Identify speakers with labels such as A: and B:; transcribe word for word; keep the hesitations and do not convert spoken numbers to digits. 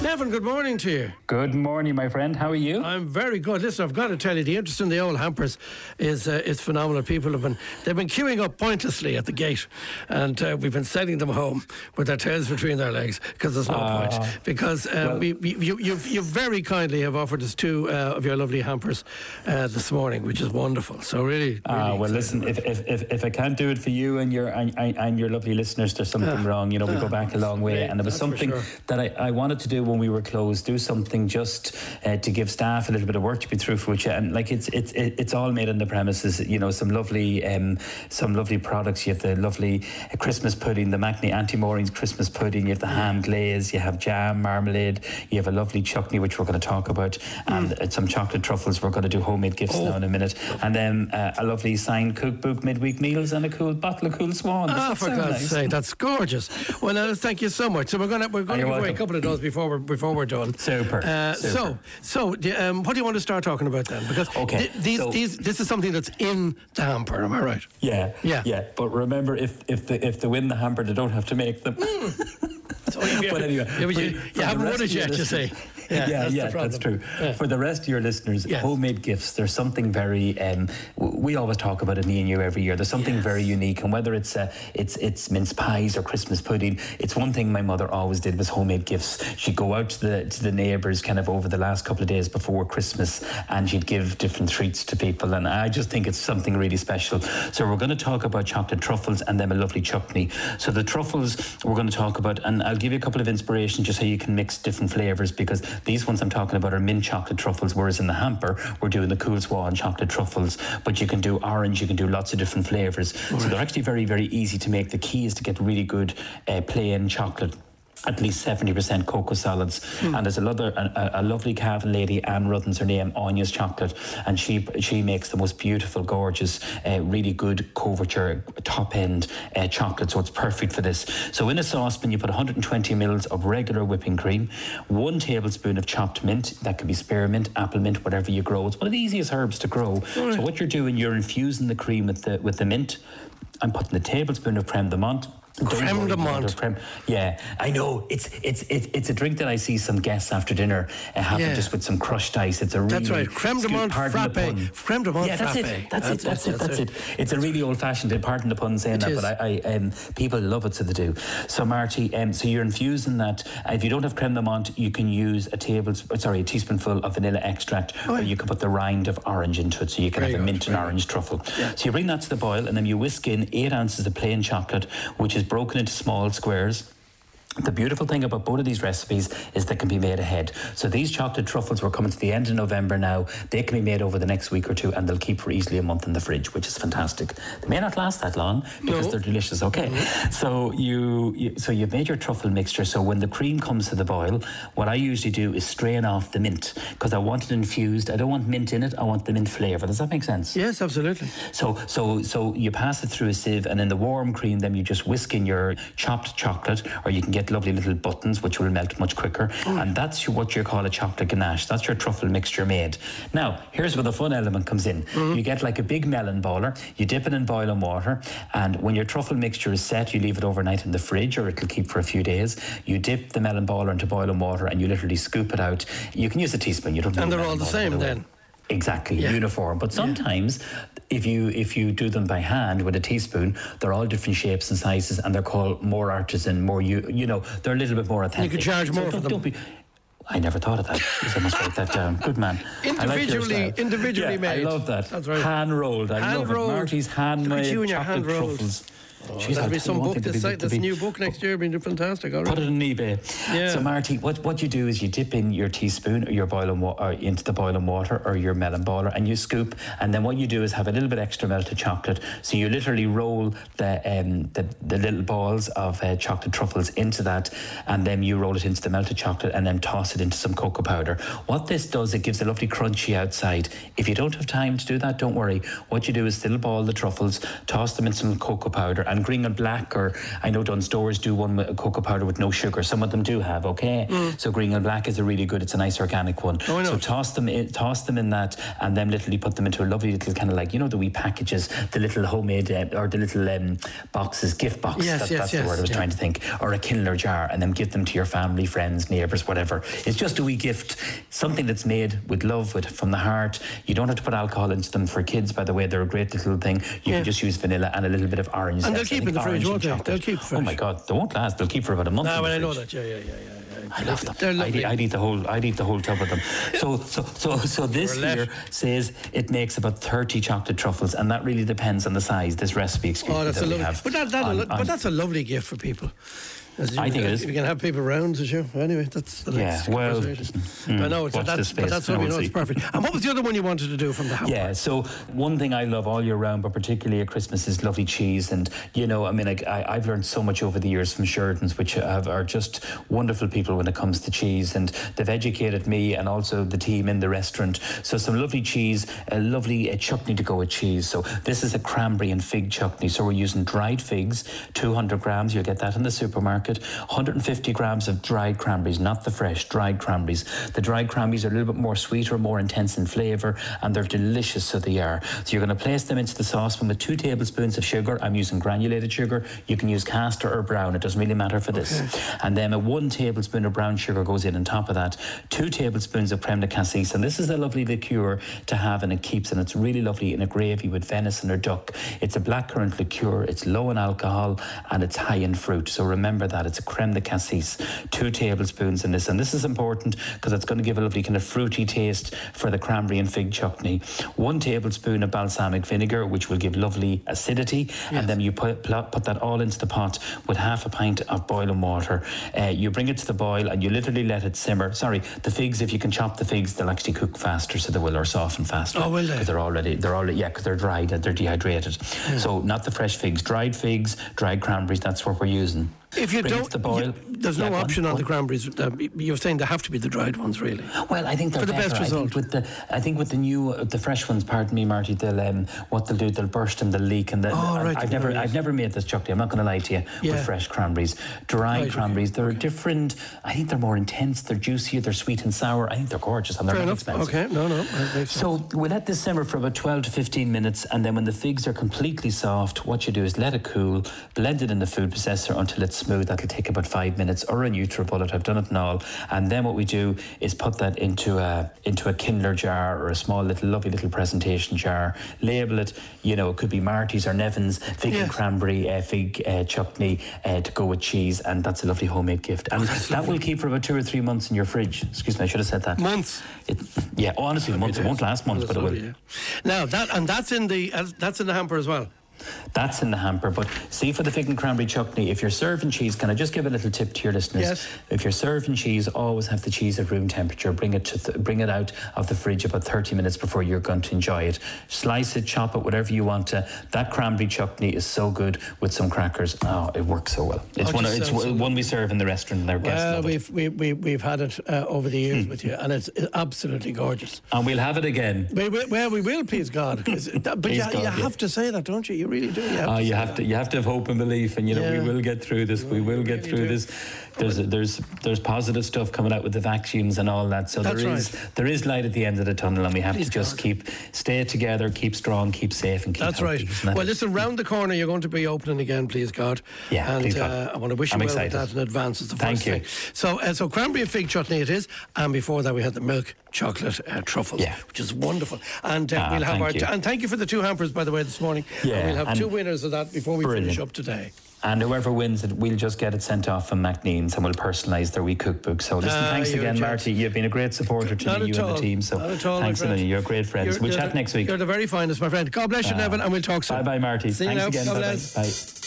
A: Nevin, good morning to you.
B: Good morning, my friend. How are you?
A: I'm very good. Listen, I've got to tell you, the interest in the old hampers is uh, is phenomenal. People have been they've been queuing up pointlessly at the gate, and uh, we've been sending them home with their tails between their legs because there's no uh, point. Because uh, well, we, we you you've, you very kindly have offered us two uh, of your lovely hampers uh, this morning, which is wonderful. So really, really
B: uh, well, listen, if, if if if I can't do it for you and your and, and your lovely listeners, there's something uh, wrong. You know, we uh, go back a long way, and it was something sure. that I, I wanted to do when we were closed. Do something just uh, to give staff a little bit of work to be through with you, and like it's it's it's all made on the premises. You know, some lovely um, some lovely products. You have the lovely Christmas pudding, the Macney Auntie Maureen's Christmas pudding. You have the ham glaze. You have jam, marmalade. You have a lovely chutney, which we're going to talk about, and mm. some chocolate truffles. We're going to do homemade gifts oh. now in a minute, and then uh, a lovely signed cookbook, midweek meals, and a cool bottle of Cool Swan.
A: Ah, oh, for God's nice? sake, that's gorgeous. Well, uh, thank you so much. So we're going to we're going to give away a couple of those before we're before we're done.
B: Super.
A: Uh,
B: Super.
A: So, so um, what do you want to start talking about then? Because
B: okay,
A: th- these,
B: so
A: these, this is something that's in the hamper. Am I right?
B: Yeah,
A: yeah,
B: yeah. But remember, if if the if they win the hamper, they don't have to make them.
A: So you, but anyway, yeah, but you, you, you haven't won it yet, you say.
B: Yeah, yeah, that's, yeah, that's true. Yeah. For the rest of your listeners, yes. homemade gifts, there's something very, um, we always talk about it, me and you, every year. There's something yes. very unique, and whether it's uh, it's it's mince pies or Christmas pudding, it's one thing my mother always did was homemade gifts. She'd go out to the to the neighbours kind of over the last couple of days before Christmas, and she'd give different treats to people, and I just think it's something really special. So we're going to talk about chocolate truffles and then a lovely chutney. So the truffles we're going to talk about, and I'll give you a couple of inspirations just so you can mix different flavours, because these ones I'm talking about are mint chocolate truffles, whereas in the hamper we're doing the Cool Swan chocolate truffles. But you can do orange, you can do lots of different flavours. Right. So they're actually very, very easy to make. The key is to get really good uh, plain chocolate. At least seventy percent cocoa solids. Mm. And there's a, other, a, a lovely Cavan lady, Anne Ruthen's her name, Anya's Chocolate, and she she makes the most beautiful, gorgeous, uh, really good couverture, top-end uh, chocolate, so it's perfect for this. So in a saucepan, you put one hundred twenty mils of regular whipping cream, one tablespoon of chopped mint, that could be spearmint, apple mint, whatever you grow. It's one of the easiest herbs to grow. Right. So what you're doing, you're infusing the cream with the, with the mint. I'm putting a tablespoon of creme de menthe.
A: Creme de menthe.
B: Creme. Yeah, I know. It's it's it's it's a drink that I see some guests after dinner uh, having yeah. just with some crushed ice. It's a really
A: that's right. Creme de menthe frappe. Creme de menthe
B: yeah, that's
A: frappe.
B: It. That's, that's it. That's it. That's it. That's it. It's a really old-fashioned. Pardon the pun saying it that, is. but I, I um, people love it, so they do. So Marty, um, so you're infusing that. Uh, if you don't have creme de menthe, you can use a table, sorry, a teaspoonful of vanilla extract, oh, or you can put the rind of orange into it, so you can have a mint and orange truffle. Yeah. So you bring that to the boil, and then you whisk in eight ounces of plain chocolate, which is broken into small squares. The beautiful thing about both of these recipes is they can be made ahead. So these chocolate truffles, we're coming to the end of November now. They can be made over the next week or two, and they'll keep for easily a month in the fridge, which is fantastic. They may not last that long because no. they're delicious. Okay, mm-hmm. so you, you so you've made your truffle mixture. So when the cream comes to the boil, what I usually do is strain off the mint, because I want it infused. I don't want mint in it. I want the mint flavour. Does that make sense?
A: Yes, absolutely.
B: So so so you pass it through a sieve, and in the warm cream, then you just whisk in your chopped chocolate, or you can get lovely little buttons which will melt much quicker, mm. and that's what you call a chocolate ganache. That's your truffle mixture made. Now here's where the fun element comes in. Mm-hmm. You get like a big melon baller, you dip it in boiling water, and when your truffle mixture is set, you leave it overnight in the fridge, or it'll keep for a few days. You dip the melon baller into boiling water, and you literally scoop it out. You can use a teaspoon. You don't
A: and they're all the same then.
B: Exactly, yeah. uniform. But sometimes yeah. if you if you do them by hand with a teaspoon, they're all different shapes and sizes, and they're called more artisan, more you you know, they're a little bit more authentic.
A: You could charge more
B: so
A: for them.
B: Be, I never thought of that. I must write that down. Good man.
A: Individually, like individually
B: yeah,
A: made.
B: I love that.
A: That's right.
B: Hand rolled. I
A: hand
B: love
A: rolled.
B: it. Marty's handmade chocolate
A: hand
B: truffles.
A: Oh, Jeez, there'll be some book this site. This new book next year will be fantastic. All right.
B: Put it on eBay. Yeah. So Marty, what what you do is you dip in your teaspoon or your boiling water into the boiling water or your melon baller, and you scoop. And then what you do is have a little bit extra melted chocolate. So you literally roll the um the, the little balls of uh, chocolate truffles into that, and then you roll it into the melted chocolate, and then toss it into some cocoa powder. What this does, it gives a lovely crunchy outside. If you don't have time to do that, don't worry. What you do is still ball the truffles, toss them in some cocoa powder, and and green and black, or I know Dunnes Stores do one with cocoa powder with no sugar. Some of them do have, okay? Mm. So green and black is a really good, it's a nice organic one.
A: Oh, I know.
B: So toss them in, toss them in that, and then literally put them into a lovely little kind of like, you know, the wee packages, the little homemade, uh, or the little um, boxes, gift box,
A: yes,
B: that,
A: yes,
B: that's
A: yes,
B: the word I was
A: yeah.
B: trying to think, or a Kindler jar, and then give them to your family, friends, neighbours, whatever. It's just a wee gift, something that's made with love, with from the heart. You don't have to put alcohol into them. For kids, by the way, they're a great little thing. You yeah. can just use vanilla and a little bit of orange.
A: And they'll keep in the fridge, won't they? They'll keep fresh.
B: Oh my God, they won't last. They'll keep for about a month.
A: No, well, I know
B: fridge.
A: that. Yeah, yeah, yeah, yeah.
B: I love them. I'd eat, I'd eat the whole. I'd eat the whole tub of them. So, so, so, so this here says it makes about thirty chocolate truffles, and that really depends on the size. This recipe, excuse
A: oh,
B: me,
A: that's
B: that
A: a
B: we
A: lovely.
B: have.
A: But that, that
B: on,
A: but
B: on,
A: that's a lovely gift for people. As
B: I
A: you,
B: think
A: uh,
B: it is.
A: If you can have people around, as you. Anyway, that's the next
B: yeah. Well,
A: mm, I know, it's,
B: watch
A: that's,
B: this space.
A: but that's what we know. It's perfect. And what was the other one you wanted to do from the house?
B: Yeah. So one thing I love all year round, but particularly at Christmas, is lovely cheese. And you know, I mean, I, I, I've learned so much over the years from Sheridan's, which have, are just wonderful people when it comes to cheese, and they've educated me and also the team in the restaurant. So some lovely cheese, a lovely uh, chutney to go with cheese. So this is a cranberry and fig chutney. So we're using dried figs, two hundred grams. You'll get that in the supermarket. one hundred fifty grams of dried cranberries, not the fresh, dried cranberries. The dried cranberries are a little bit more sweeter, more intense in flavour, and they're delicious, so they are. So you're going to place them into the saucepan with two tablespoons of sugar. I'm using granulated sugar. You can use caster or brown. It doesn't really matter for this. Okay. And then a one tablespoon of brown sugar goes in on top of that. Two tablespoons of creme de cassis. And this is a lovely liqueur to have, and it keeps, and it's really lovely in a gravy with venison or duck. It's a blackcurrant liqueur. It's low in alcohol, and it's high in fruit. So remember that. It's a creme de cassis. Two tablespoons in this, and this is important because it's going to give a lovely kind of fruity taste for the cranberry and fig chutney. One tablespoon of balsamic vinegar, which will give lovely acidity, yes. And then you put, put that all into the pot with half a pint of boiling water. Uh, you bring it to the boil, and you literally let it simmer. Sorry, the figs, if you can chop the figs, they'll actually cook faster, so they will, or soften faster.
A: Oh, will they?
B: Because they're already, they're already, yeah, because they're dried, they're dehydrated. Yeah. So not the fresh figs, dried figs, dried cranberries. That's what we're using.
A: If you
B: Bring
A: don't,
B: the boil.
A: You, there's
B: yeah,
A: no option on,
B: on
A: the cranberries. Uh, you're saying they have to be the dried ones, really.
B: Well, I think they're
A: for the
B: better.
A: best
B: I
A: result.
B: think with the, I think with the new, uh, the fresh ones. Pardon me, Marty. They'll um, what they'll do, they'll burst them, they'll leak, and they'll,
A: oh, right,
B: I've never, I've never made this chutney. I'm not going to lie to you. Yeah. With fresh cranberries, dried right, cranberries, okay. they're okay. different. I think they're more intense. They're juicier. They're sweet and sour. I think they're gorgeous, and they're
A: Fair
B: not
A: enough.
B: expensive.
A: Okay, no, no.
B: So we let this simmer for about twelve to fifteen minutes, and then when the figs are completely soft, what you do is let it cool, blend it in the food processor until it's smooth. That'll take about five minutes, or a NutriBullet. I've done it and all. And then what we do is put that into a into a Kindler jar, or a small little lovely little presentation jar. Label it. You know, it could be Marty's or Nevin's fig yes. and cranberry uh, fig uh, chutney uh, to go with cheese, and that's a lovely homemade gift. And oh, that lovely. will keep for about two or three months in your fridge. Excuse me, I should have said that.
A: Months.
B: It, yeah, honestly, Happy months. Days. It won't last months, but lovely, it will.
A: Yeah. Now that and that's in the uh, that's in the hamper as well.
B: That's in the hamper. But see, for the fig and cranberry chutney, if you're serving cheese, can I just give a little tip to your listeners?
A: Yes.
B: If you're serving cheese, always have the cheese at room temperature. Bring it to th- bring it out of the fridge about thirty minutes before you're going to enjoy it. Slice it, chop it, whatever you want to. That cranberry chutney is so good with some crackers. Oh, it works so well. It's oh, one. It's so one we serve in the restaurant, and our guests
A: well,
B: love
A: we've,
B: it.
A: We, we, we've had it uh, over the years mm. with you, and it's absolutely gorgeous.
B: And we'll have it again.
A: We, we, well, we will, please God. That, but you, God, you yeah. have to say that, don't you? You really do. You have
B: oh,
A: to
B: you have that. to. You have to have hope and belief, and you know yeah. we will get through this. We will get through this. There's there's there's positive stuff coming out with the vaccines and all that. So
A: That's
B: there is
A: right.
B: there is light at the end of the tunnel, and we have
A: Please
B: to just
A: God.
B: keep stay together, keep strong, keep safe, and keep
A: That's
B: healthy.
A: right.
B: That
A: well,
B: it?
A: listen, round the corner, you're going to be opening again, please God.
B: Yeah,
A: and
B: please God.
A: Uh, I want to wish you
B: I'm
A: well
B: excited.
A: with that in advance. It's the
B: Thank
A: first
B: you.
A: thing. So, uh, so cranberry and fig chutney it is, and before that we had the milk chocolate uh, truffles,
B: yeah.
A: which is wonderful. And uh,
B: ah,
A: we'll have our
B: t-
A: and thank you for the two hampers, by the way, this morning.
B: Yeah,
A: and we'll have two winners of that before we
B: brilliant.
A: finish up today.
B: And whoever wins it, we'll just get it sent off from McNean's, and we'll personalise their wee cookbook. So listen, uh, thanks again, Marty. You've been a great supporter to
A: Not
B: me, you
A: all.
B: and the team. So
A: Not at all,
B: thanks a million. You're great friends.
A: You're,
B: we'll
A: you're
B: chat
A: the,
B: next week.
A: You're the very finest, my friend. God bless you, uh, Nevin, and we'll talk soon.
B: Bye bye, Marty.
A: See
B: thanks
A: you now.
B: again.
A: God
B: Bye
A: bless.
B: bye.